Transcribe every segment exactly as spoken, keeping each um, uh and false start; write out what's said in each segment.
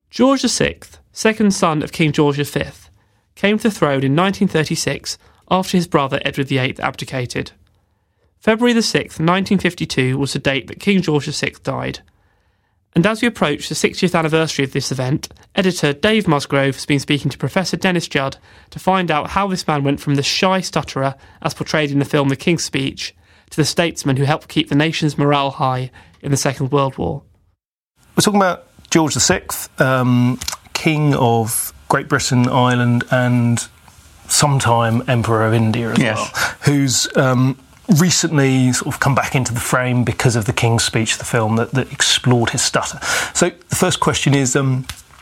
George the Sixth, second son of King George the Fifth, came to the throne in nineteen thirty-six after his brother Edward the Eighth abdicated. February the sixth, nineteen fifty-two was the date that King George the Sixth died. And as we approach the sixtieth anniversary of this event, editor Dave Musgrove has been speaking to Professor Dennis Judd to find out how this man went from the shy stutterer, as portrayed in the film The King's Speech, to the statesman who helped keep the nation's morale high in the Second World War. We're talking about George the Sixth, um, King of Great Britain, Ireland, and sometime Emperor of India as yes. well, who's um, recently sort of come back into the frame because of The King's Speech, the film that, that explored his stutter. So the first question is, um,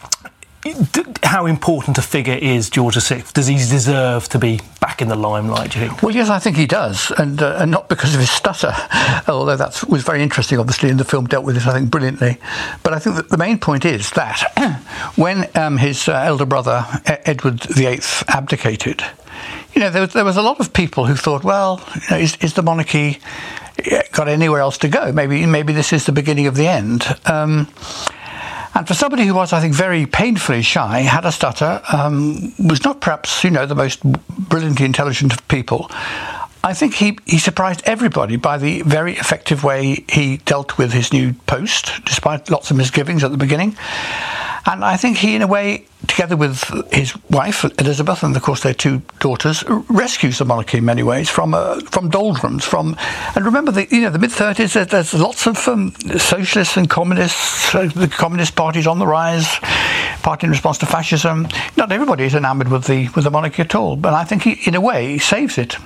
how important a figure is George the Sixth? Does he deserve to be back in the limelight, do you think? Well, yes, I think he does, and uh, and not because of his stutter, although that was very interesting, obviously, and the film dealt with it, I think, brilliantly. But I think that the main point is that when um, his uh, elder brother, Edward the Eighth, abdicated, you know, there was, there was a lot of people who thought, well, you know, is, is the monarchy got anywhere else to go? Maybe, maybe this is the beginning of the end. Um, And for somebody who was, I think, very painfully shy, had a stutter, um, was not perhaps, you know, the most brilliantly intelligent of people, I think he, he surprised everybody by the very effective way he dealt with his new post, despite lots of misgivings at the beginning. And I think he, in a way, together with his wife, Elizabeth, and of course their two daughters, rescues the monarchy in many ways from uh, from doldrums. From and remember, the you know the mid thirties. There's, there's lots of um, socialists and communists. Uh, the Communist Party's on the rise, party in response to fascism. Not everybody is enamoured with the with the monarchy at all, but I think he, in a way, he saves it.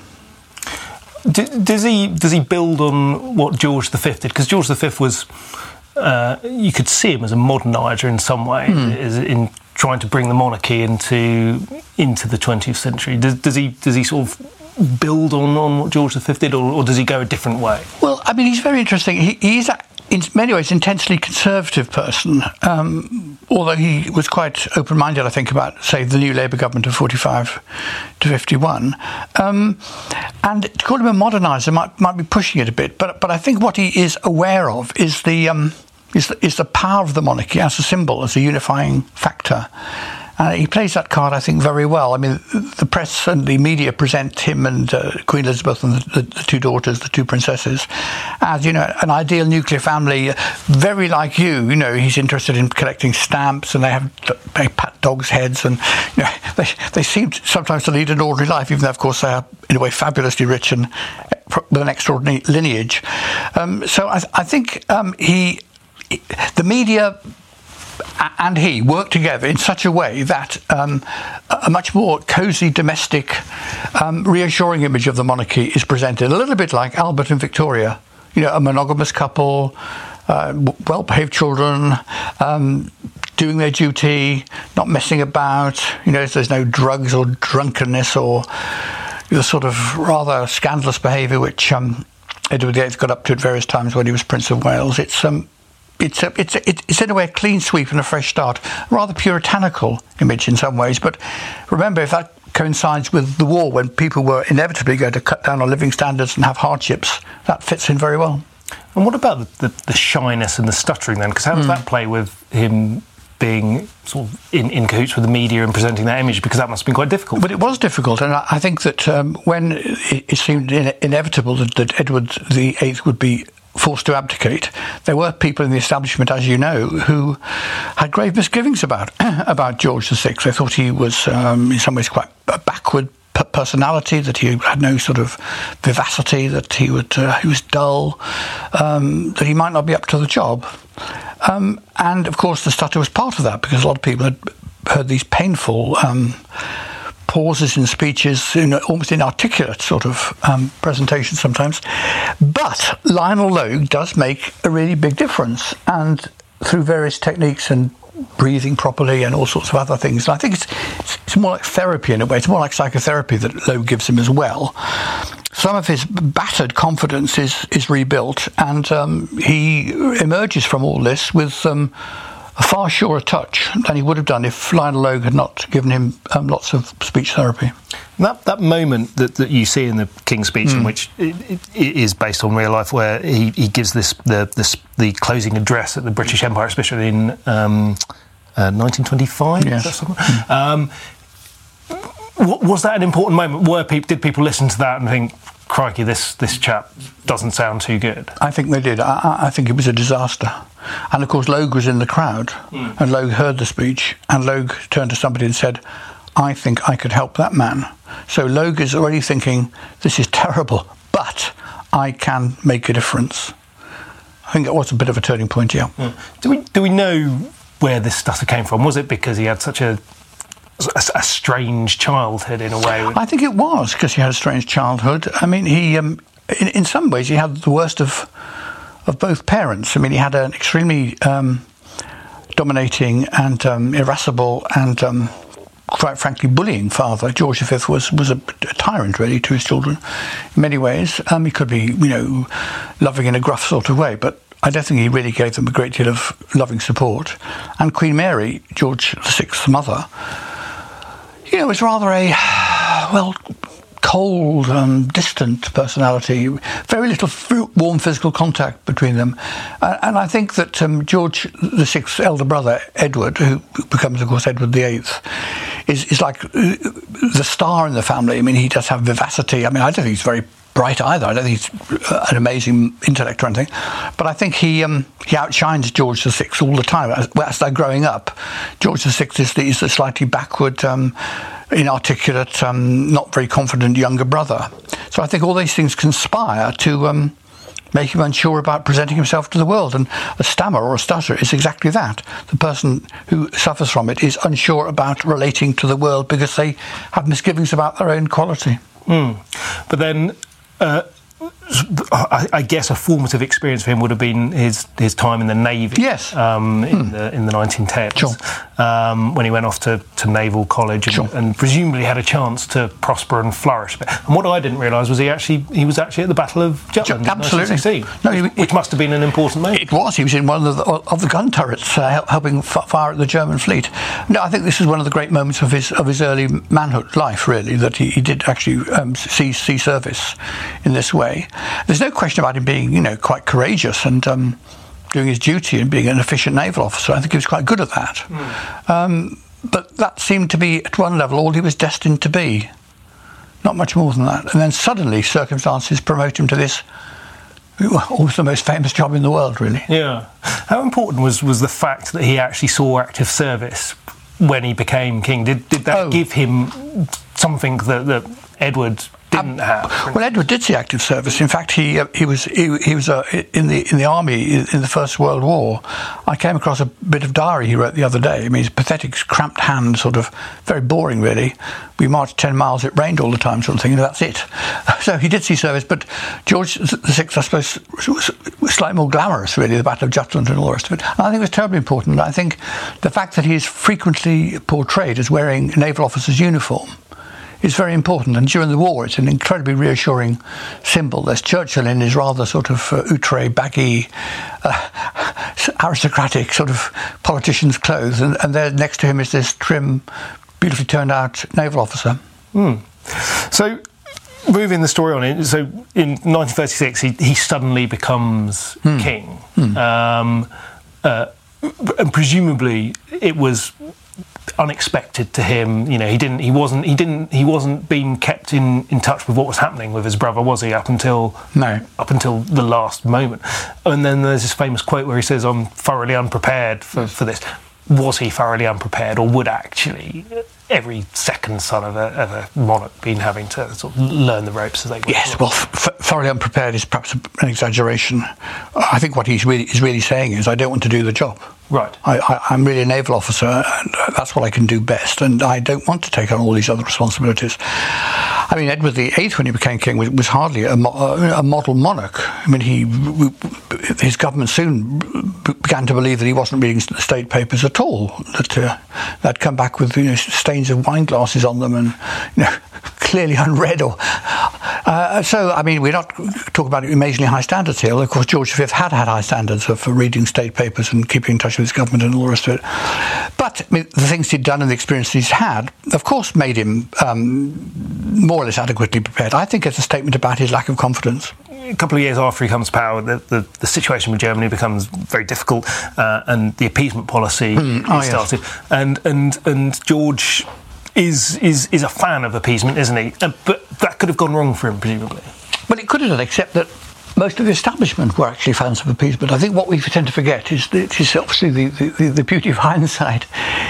Does he does he build on what George the Fifth did? Because George the Fifth was. Uh, you could see him as a moderniser in some way, mm. as in trying to bring the monarchy into into the twentieth century. Does, does he does he sort of build on, on what George the Fifth did, or, or does he go a different way? Well, I mean, he's very interesting. He, he's a, in many ways intensely conservative person, um, although he was quite open-minded, I think, about, say, the new Labour government of forty-five to fifty-one. Um, and to call him a moderniser might might be pushing it a bit, but but I think what he is aware of is the um, is the, is the power of the monarchy as a symbol, as a unifying factor. Uh, he plays that card, I think, very well. I mean, the press and the media present him and uh, Queen Elizabeth and the, the, the two daughters, the two princesses, as, you know, an ideal nuclear family, very like you. You know, he's interested in collecting stamps, and they have they pat dogs' heads, and you know, they they seem sometimes to lead an ordinary life, even though, of course, they are in a way fabulously rich and with an extraordinary lineage. Um, so I, I think um, he, the media. And he worked together in such a way that um, a much more cosy, domestic, um, reassuring image of the monarchy is presented. A little bit like Albert and Victoria, you know, a monogamous couple, uh, well-behaved children, um, doing their duty, not messing about. You know, there's no drugs or drunkenness or the sort of rather scandalous behaviour which um, Edward the Eighth got up to at various times when he was Prince of Wales. It's um. It's a, it's a, it's in a way a clean sweep and a fresh start, a rather puritanical image in some ways. But remember, if that coincides with the war, when people were inevitably going to cut down on living standards and have hardships, that fits in very well. And what about the, the, the shyness and the stuttering then? Because how does mm. that play with him being sort of in, in cahoots with the media and presenting that image? Because that must have been quite difficult. But it was difficult, and I, I think that um, when it, it seemed in, inevitable that, that Edward the Eighth would be forced to abdicate, there were people in the establishment, as you know, who had grave misgivings about about George the Sixth. They thought he was, um, in some ways, quite a backward p- personality, that he had no sort of vivacity, that he would uh, he was dull, um, that he might not be up to the job. Um, and, of course, the stutter was part of that, because a lot of people had heard these painful Um, pauses in speeches, you know, almost inarticulate sort of um, presentations sometimes. But Lionel Logue does make a really big difference, and through various techniques and breathing properly and all sorts of other things. And I think it's, it's it's more like therapy in a way. It's more like psychotherapy that Logue gives him as well. Some of his battered confidence is is rebuilt, and um, he emerges from all this with Um, a far surer touch than he would have done if Lionel Logue had not given him um, lots of speech therapy. That that moment that, that you see in the King's Speech, mm. in which it, it, it is based on real life, where he, he gives this the, this the closing address at the British Empire, especially in um, uh, nineteen twenty-five. Yes. Is that mm. um, was that an important moment? Were people, did people listen to that and think, crikey, this, this chap doesn't sound too good? I think they did. I, I think it was a disaster. And of course, Logue was in the crowd, mm. and Logue heard the speech, and Logue turned to somebody and said, I think I could help that man. So Logue is already thinking, this is terrible, but I can make a difference. I think it was a bit of a turning point, yeah. Mm. Do we do we know where this stutter came from? Was it because he had such a A, a strange childhood in a way? I think it was because he had a strange childhood. I mean, he, um, in, in some ways, he had the worst of of both parents. I mean, he had an extremely um, dominating and um, irascible and, um, quite frankly, bullying father. George the Fifth was was a, a tyrant, really, to his children in many ways. Um, he could be, you know, loving in a gruff sort of way, but I don't think he really gave them a great deal of loving support. And Queen Mary, George the Sixth's mother, you know, it's rather a, well, cold and distant personality. Very little f- warm physical contact between them. Uh, and I think that um, George the Sixth's elder brother, Edward, who becomes, of course, Edward the Eighth, is, is like the star in the family. I mean, he does have vivacity. I mean, I don't think he's very bright either. I don't think he's an amazing intellect or anything, but I think he um, he outshines George the Sixth all the time. As, as they're growing up, George the Sixth is the, is the slightly backward, um, inarticulate, um, not very confident younger brother. So I think all these things conspire to um, make him unsure about presenting himself to the world. And a stammer or a stutter is exactly that. The person who suffers from it is unsure about relating to the world because they have misgivings about their own quality. Mm. But then, uh, I, I guess a formative experience for him would have been his his time in the Navy. Yes. Um, in mm. the in the nineteen tens. Sure. Um, when he went off to, to Naval College and, sure. and presumably had a chance to prosper and flourish. And what I didn't realise was he actually he was actually at the Battle of Jutland. Absolutely. In nineteen sixteen, no, he, which it, must have been an important moment. It was. He was in one of the of the gun turrets, uh, helping f- fire at the German fleet. No, I think this is one of the great moments of his of his early manhood life. Really, that he, he did actually um, see see service in this way. There's no question about him being, you know, quite courageous and um, doing his duty and being an efficient naval officer. I think he was quite good at that. Mm. Um, but that seemed to be, at one level, all he was destined to be. Not much more than that. And then suddenly circumstances promote him to this, almost the most famous job in the world, really. Yeah. How important was, was the fact that he actually saw active service when he became king? Did did that oh. give him something that, that Edward didn't have? Well, Edward did see active service. In fact, he uh, he was he, he was uh, in the in the army in the First World War. I came across a bit of diary he wrote the other day. I mean, his pathetic, cramped hand, sort of very boring, really. We marched ten miles. It rained all the time, sort of thing. And that's it. So he did see service. But George the Sixth, I suppose, was, was slightly more glamorous, really. The Battle of Jutland and all the rest of it. And I think it was terribly important. I think the fact that he is frequently portrayed as wearing a naval officer's uniform is very important, and during the war it's an incredibly reassuring symbol. There's Churchill in his rather sort of uh, outre, baggy, uh, aristocratic sort of politician's clothes, and, and there next to him is this trim, beautifully turned out naval officer. Mm. So, moving the story on, in, so in nineteen thirty-six he, he suddenly becomes mm. king, mm. Um, uh, and presumably it was unexpected to him. You know, he didn't he wasn't he didn't he wasn't being kept in, in touch with what was happening with his brother, was he, up until no up until the last moment. And then there's this famous quote where he says, I'm thoroughly unprepared for, for this. Was he thoroughly unprepared, or would actually every second son of a, of a monarch been having to sort of learn the ropes as they went? Yes, well, f- thoroughly unprepared is perhaps an exaggeration. I think what he's really is really saying is, I don't want to do the job. Right. I, I, I'm really a naval officer, and that's what I can do best, and I don't want to take on all these other responsibilities. I mean, Edward the Eighth, when he became king, was, was hardly a, mo- a model monarch. I mean, he his government soon began to believe that he wasn't reading the state papers at all, that uh, they'd come back with, you know, stains of wine glasses on them and, you know, clearly unread. Or uh, so, I mean, we're not talking about amazingly high standards here. Of course, George the Fifth had had high standards for reading state papers and keeping in touch with his government and all the rest of it. But I mean, the things he'd done and the experience he's had, of course, made him um, more or less adequately prepared. I think it's a statement about his lack of confidence. a couple of years after he comes to power, the, the, the situation with Germany becomes very difficult, uh, and the appeasement policy mm. oh, is started. Yes. And and and George is is is a fan of appeasement, isn't he? Uh, but that could have gone wrong for him, presumably. Well, it could have done, except that most of the establishment were actually fans of appeasement. I think what we tend to forget is that it's obviously the, the, the beauty of hindsight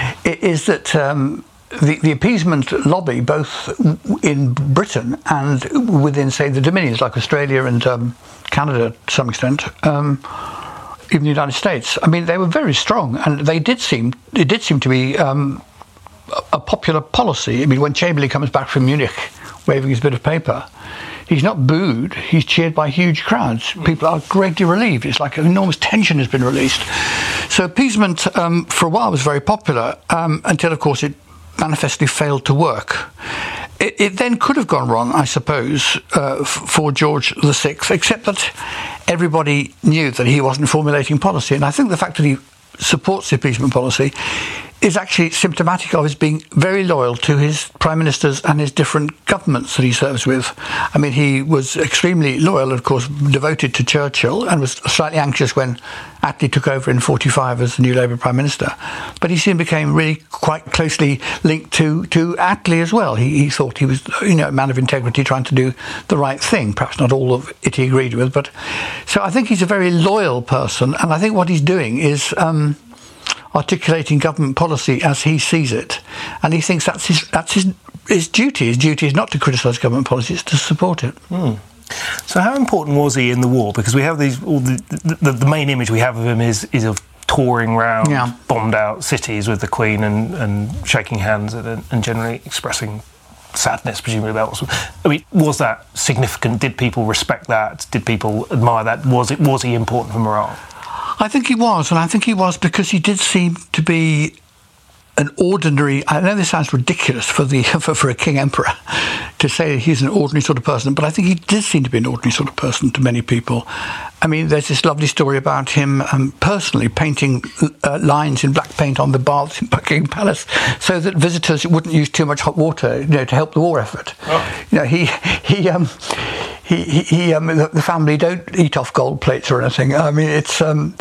is that um, the, the appeasement lobby, both in Britain and within, say, the Dominions, like Australia and um, Canada to some extent, um, even the United States, I mean, they were very strong, and they did seem, it did seem to be um, a popular policy. I mean, when Chamberlain comes back from Munich waving his bit of paper, he's not booed, he's cheered by huge crowds. People are greatly relieved. It's like an enormous tension has been released. So appeasement um, for a while was very popular, um, until, of course, it manifestly failed to work. It, it then could have gone wrong, I suppose, uh, f- for George the Sixth, except that everybody knew that he wasn't formulating policy. And I think the fact that he supports the appeasement policy is actually symptomatic of his being very loyal to his prime ministers and his different governments that he serves with. I mean, he was extremely loyal, of course, devoted to Churchill, and was slightly anxious when Attlee took over in forty-five as the new Labour prime minister. But he soon became really quite closely linked to, to Attlee as well. He, he thought he was, you know, a man of integrity trying to do the right thing. Perhaps not all of it he agreed with, but so I think he's a very loyal person, and I think what he's doing is Um, articulating government policy as he sees it, and he thinks that's his that's his his duty. His duty is not to criticise government policy; it's to support it. Mm. So, how important was he in the war? Because we have these all the the, the main image we have of him is is of touring around yeah. bombed out cities with the Queen and, and shaking hands and, and generally expressing sadness, presumably about what's. I mean, was that significant? Did people respect that? Did people admire that? Was it was he important for morale? I think he was, and I think he was because he did seem to be an ordinary. I know this sounds ridiculous for the for, for a king emperor to say he's an ordinary sort of person, but I think he did seem to be an ordinary sort of person to many people. I mean, there's this lovely story about him um, personally painting uh, lines in black paint on the baths in Buckingham Palace so that visitors wouldn't use too much hot water, you know, to help the war effort. Oh. You know, he he um. He, he, he um, the, the family don't eat off gold plates or anything. I mean, it's um,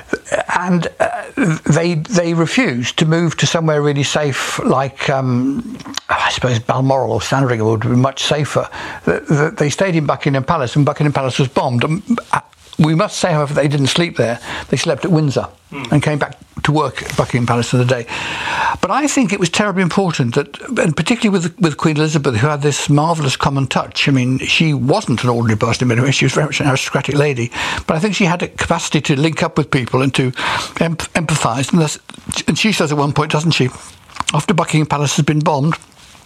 and uh, they they refused to move to somewhere really safe, like um, I suppose Balmoral or Sandringham would be much safer. The, the, they stayed in Buckingham Palace, and Buckingham Palace was bombed. Um, we must say, however, they didn't sleep there. They slept at Windsor mm. and came back to work at Buckingham Palace for the day. But I think it was terribly important that, and particularly with with Queen Elizabeth, who had this marvellous common touch. I mean, she wasn't an ordinary person in many ways. She was very much an aristocratic lady. But I think she had a capacity to link up with people and to em- empathise. And, and she says at one point, doesn't she, after Buckingham Palace has been bombed,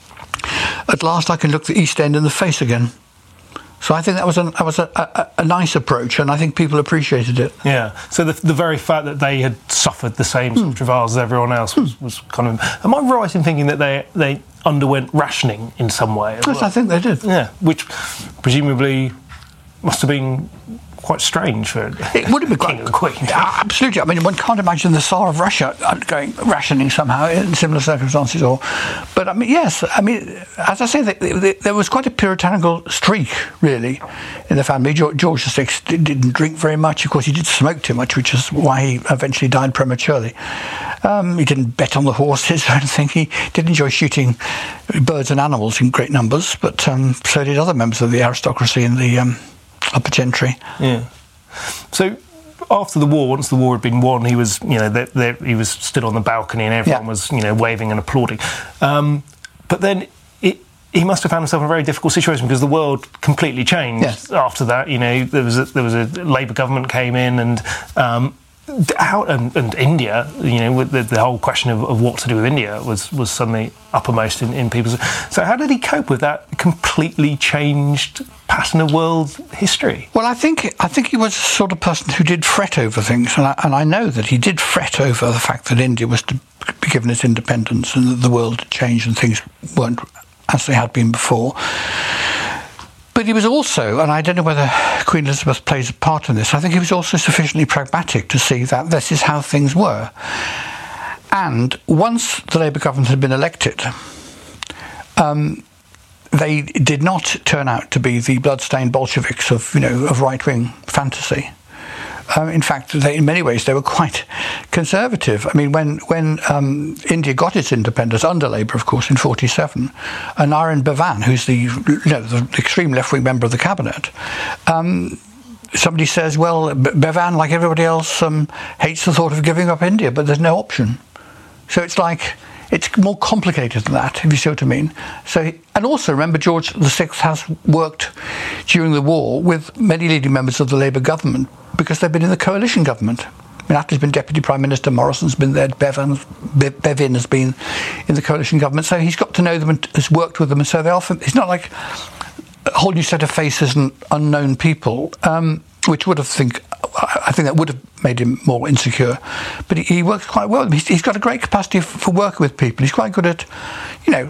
at last I can look the East End in the face again. So I think that was a that was a, a, a nice approach, and I think people appreciated it. Yeah. So the the very fact that they had suffered the same sort of travails as everyone else was, mm. was kind of. Am I right in thinking that they they underwent rationing in some way? Yes, well? I think they did. Yeah, which presumably must have been quite strange for it would have been King quite, and Queen. Absolutely. I mean, one can't imagine the Tsar of Russia going rationing somehow in similar circumstances. Or, but I mean, yes. I mean, as I say, they, they, there was quite a puritanical streak, really, in the family. George, George the Sixth didn't drink very much. Of course, he did smoke too much, which is why he eventually died prematurely. Um, he didn't bet on the horses or anything. He did enjoy shooting birds and animals in great numbers, but um, so did other members of the aristocracy and the um, upper gentry. Yeah. So after the war, once the war had been won, he was, you know, there, there, he was stood on the balcony and everyone yeah. was, you know, waving and applauding. Um, but then it, he must have found himself in a very difficult situation because the world completely changed yes. after that. You know, there was a, there was a Labour government came in and. Um, How, and, and India, you know, with the, the whole question of, of what to do with India was, was suddenly uppermost in, in people's. So, how did he cope with that completely changed pattern of world history? Well, I think I think he was the sort of person who did fret over things, and I, and I know that he did fret over the fact that India was to be given its independence and that the world had changed and things weren't as they had been before. But he was also, and I don't know whether Queen Elizabeth plays a part in this, I think he was also sufficiently pragmatic to see that this is how things were. And once the Labour government had been elected, um, they did not turn out to be the bloodstained Bolsheviks of, you know, of right-wing fantasy. Um, in fact, they, in many ways, they were quite conservative. I mean, when when um, India got its independence under Labour, of course, in forty-seven, and Narayan Bhavan, who's the, you know, the extreme left-wing member of the cabinet, um, somebody says, well, Bhavan, like everybody else, um, hates the thought of giving up India, but there's no option. So it's like, it's more complicated than that, if you see what I mean. So, and also, remember, George the Sixth has worked during the war with many leading members of the Labour government because they've been in the coalition government. I mean, Attlee's been Deputy Prime Minister, Morrison's been there, Bevan, Be- Bevin has been in the coalition government. So he's got to know them and has worked with them. And so they often, it's not like a whole new set of faces and unknown people, um, which would have think, I think that would have made him more insecure. But he, he works quite well. He's, he's got a great capacity for, for working with people. He's quite good at, you know,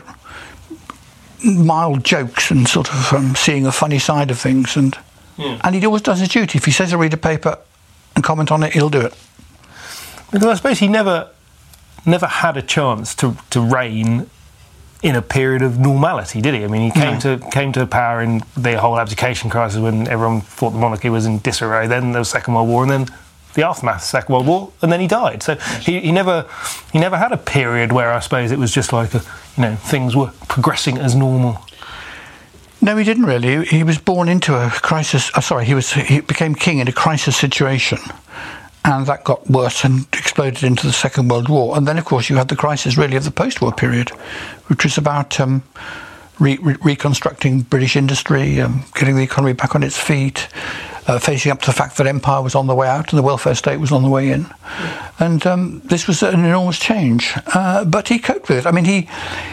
mild jokes and sort of um, seeing a funny side of things. And yeah. and he always does his duty. If he says he'll read a paper and comment on it, he'll do it. Because I suppose he never never had a chance to, to reign in a period of normality, did he? I mean, he came no. to came to power in the whole abdication crisis when everyone thought the monarchy was in disarray. Then there was the Second World War, and then the aftermath of the Second World War, and then he died. So he, he never he never had a period where I suppose it was just like a, you know, things were progressing as normal. No, he didn't really. He was born into a crisis. Oh, sorry, he was he became king in a crisis situation. And that got worse and exploded into the Second World War. And then, of course, you had the crisis, really, of the post-war period, which was about um, re- re- reconstructing British industry, um, getting the economy back on its feet, uh, facing up to the fact that empire was on the way out and the welfare state was on the way in. And um, this was an enormous change. Uh, but he coped with it. I mean, he...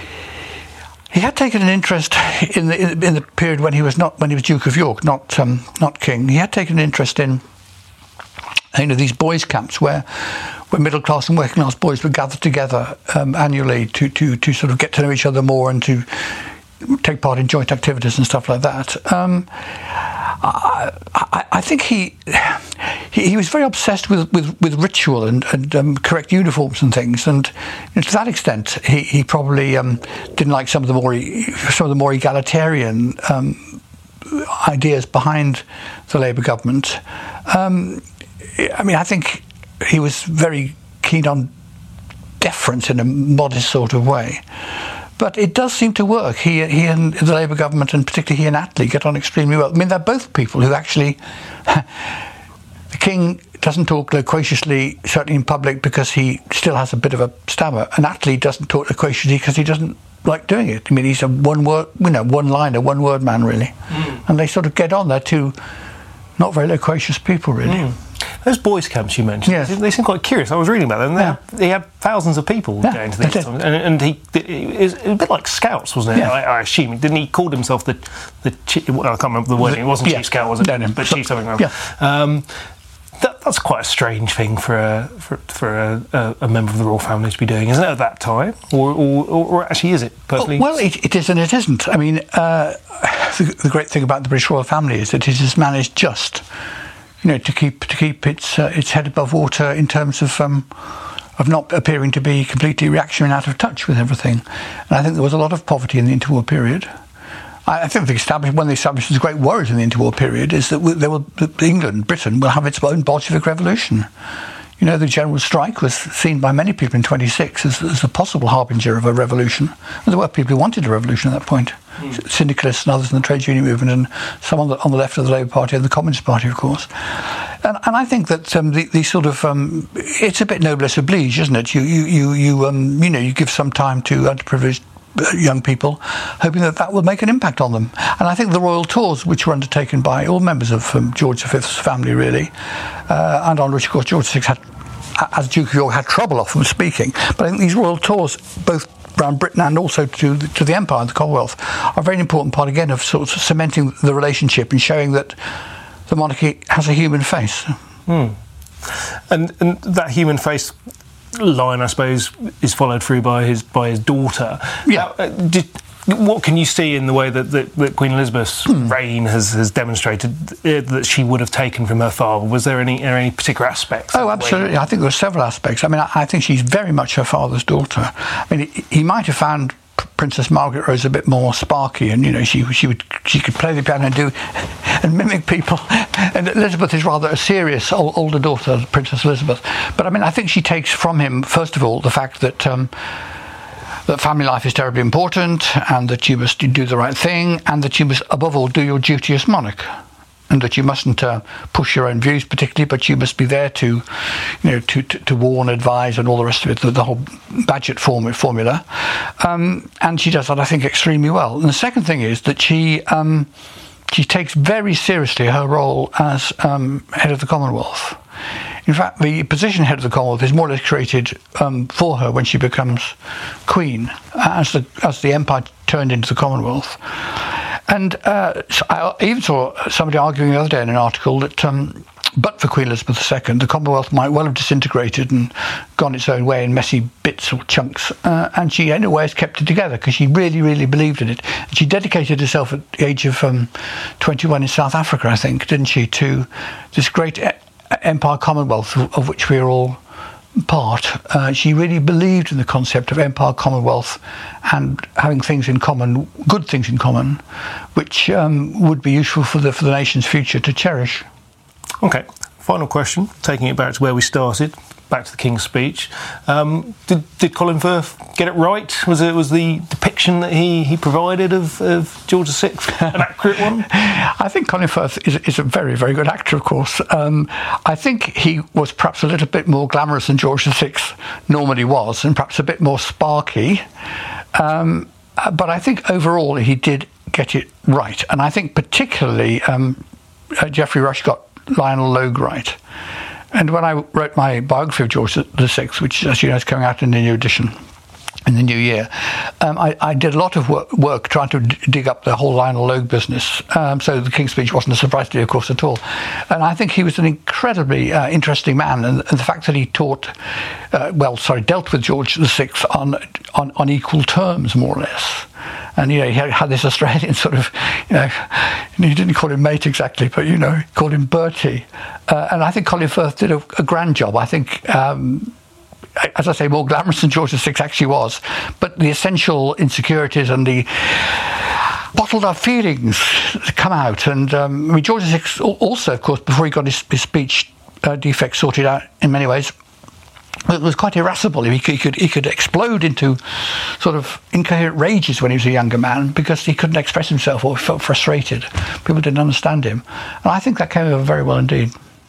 He had taken an interest in the in the period when he was not when he was Duke of York, not um, not king. He had taken an interest in, you know, these boys' camps where, where middle class and working class boys would gather together um, annually to, to, to sort of get to know each other more and to take part in joint activities and stuff like that. Um, I, I, I think he, he he was very obsessed with, with, with ritual and, and um, correct uniforms and things, and you know, to that extent, he he probably um, didn't like some of the more some of the more egalitarian um, ideas behind the Labour government. Um, I mean, I think he was very keen on deference in a modest sort of way. But it does seem to work. He, he and the Labour government, and particularly he and Attlee, get on extremely well. I mean, they're both people who actually... the King doesn't talk loquaciously, certainly in public, because he still has a bit of a stammer. And Attlee doesn't talk loquaciously because he doesn't like doing it. I mean, he's a one-word, you know, one-liner, one-word man, really. Mm. And they sort of get on. They're two not very loquacious people, really. Mm. Those boys' camps you mentioned, yes. they seem quite curious. I was reading about them. Yeah. Had, he had thousands of people yeah, going to these, and, and he it was a bit like Scouts, wasn't it? Yeah. I, I assume didn't he call himself the the chief, well, I can't remember the wording. It wasn't yeah. Chief Scout, was it? No, no. But so, Chief something. Like yeah. Um, that, that's quite a strange thing for a for, for a, a, a member of the royal family to be doing, isn't it? At that time, or or, or actually, is it perfectly? Well, it, it is and it isn't. I mean, uh, the, the great thing about the British royal family is that it has managed just. You know, to keep to keep its uh, its head above water in terms of um, of not appearing to be completely reactionary and out of touch with everything. And I think there was a lot of poverty in the interwar period. I, I think the establishment, one of the establishment's great worries in the interwar period is that there will, that England, Britain, will have its own Bolshevik revolution. You know, the general strike was seen by many people in twenty-six as, as a possible harbinger of a revolution. And there were people who wanted a revolution at that point. Mm. Syndicalists and others in the trade union movement, and some on the, on the left of the Labour Party and the Communist Party, of course. And, and I think that um, the, the sort of um, it's a bit noblesse oblige, isn't it? You you you you um, you know you give some time to underprivileged young people, hoping that that will make an impact on them. And I think the royal tours, which were undertaken by all members of um, George the Fifth's family, really, uh, and on which, of course, George the Sixth had, as Duke of York, had trouble often speaking. But I think these royal tours, both around Britain and also to the, to the Empire and the Commonwealth, are a very important part, again, of sort of cementing the relationship and showing that the monarchy has a human face. Mm. And, and that human face line, I suppose, is followed through by his by his daughter. Yeah. Uh, did, what can you see in the way that, that, that Queen Elizabeth's hmm. reign has, has demonstrated uh, that she would have taken from her father? Was there any any particular aspects? Oh, absolutely. I think there were several aspects. I mean, I, I think she's very much her father's daughter. I mean, he, he might have found Princess Margaret Rose a bit more sparky, and you know she she would she could play the piano and do and mimic people. And Elizabeth is rather a serious old, older daughter, Princess Elizabeth. But I mean, I think she takes from him first of all the fact that. Um, that family life is terribly important, and that you must do the right thing, and that you must, above all, do your duty as monarch, and that you mustn't uh, push your own views particularly, but you must be there to, you know, to, to, to warn, advise, and all the rest of it, the, the whole Bagehot form, formula. Um, and she does that, I think, extremely well. And the second thing is that she um, she takes very seriously her role as um, head of the Commonwealth. In fact, the position head of the Commonwealth is more or less created um, for her when she becomes Queen, as the as the Empire turned into the Commonwealth. And uh, so I even saw somebody arguing the other day in an article that, um, but for Queen Elizabeth the Second, the Commonwealth might well have disintegrated and gone its own way in messy bits or chunks. Uh, and she, in a way, has kept it together because she really, really believed in it. And she dedicated herself at the age of um, twenty-one in South Africa, I think, didn't she, to this great Empire Commonwealth of, of which we are all part. Uh, she really believed in the concept of Empire Commonwealth and having things in common, good things in common, which um, would be useful for the for the nation's future to cherish. Okay, final question, taking it back to where we started, back to the King's speech. Um, did, did Colin Firth get it right? Was it was the depiction that he, he provided of, of George the Sixth an accurate one? I think Colin Firth is, is a very, very good actor, of course. Um, I think he was perhaps a little bit more glamorous than George the Sixth normally was, and perhaps a bit more sparky. Um, but I think overall he did get it right. And I think particularly um, uh, Geoffrey Rush got Lionel Logue right. And when I wrote my biography of George the Sixth, which, as you know, is coming out in the new edition in the new year, um, I, I did a lot of work, work trying to d- dig up the whole Lionel Logue business. Um, so the King's Speech wasn't a surprise to me, of course, at all. And I think he was an incredibly uh, interesting man. And, and the fact that he taught, uh, well, sorry, dealt with George the Sixth on, on, on equal terms, more or less. And, you know, he had this Australian sort of, you know, he didn't call him mate exactly, but, you know, he called him Bertie. Uh, and I think Colin Firth did a, a grand job. I think, um, as I say, more glamorous than George the Sixth actually was. But the essential insecurities and the bottled up feelings come out. And, um, I mean, George the Sixth also, of course, before he got his, his speech uh, defects sorted out in many ways, it was quite irascible. He could, he could he could explode into sort of incoherent rages when he was a younger man because he couldn't express himself or felt frustrated. People didn't understand him. And I think that came over very well indeed.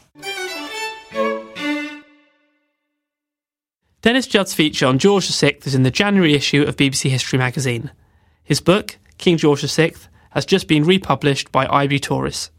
Dennis Judd's feature on George the Sixth is in the January issue of B B C History magazine. His book, King George the Sixth, has just been republished by I B Tauris.